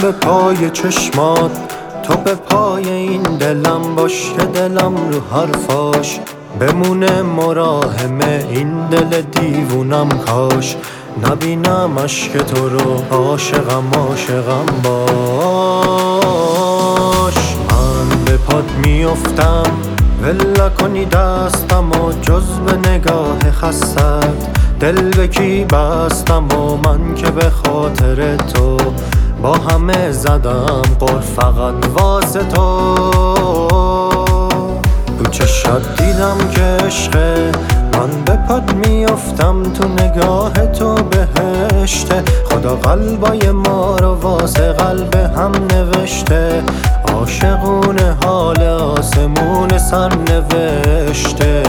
به پای چشمات، تو به پای این دلم باش که دلم رو حرفاش بمونه مراهم این دل دیوونم. کاش نبینم عشق تو رو، عاشقم عاشقم باش. من به پات میافتم ول نکنی دستم و جز به نگاه خستت دل به کی بستم و من که به خاطر تو با همه زدم قول فقط واسه تو. تو چشات دیدم که عشقه، من به پات میافتم تو نگاه تو بهشته. خدا قلبای ما رو واسه قلب هم نوشته، عاشقونه حال آسمون سر نوشته.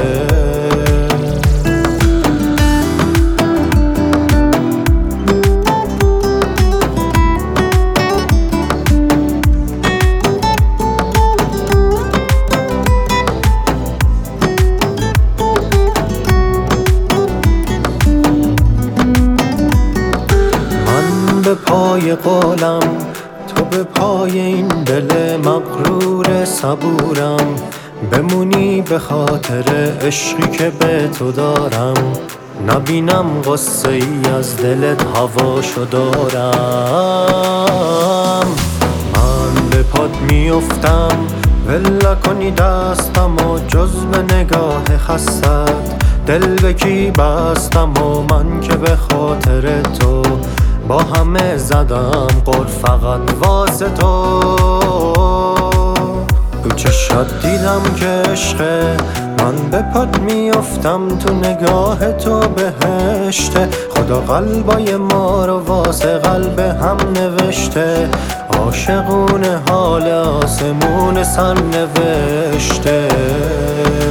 به پای قولم، تو به پای این دل مغرور صبورم. بمونی به خاطر عشقی که به تو دارم، نبینم غصه ای از دلت هواشو دارم. من به پات میافتم ول نکنی دستم و جز به نگاه خستت دل به کی بستم و من که به خاطر تو با همه زدم قول فقط واسه تو. تو چشات دیدم که عشقه، من به پات میافتم تو نگاه تو بهشته. خدا قلبای ما رو واسه قلب هم نوشته، عاشقونه حال آسمون سر نوشته.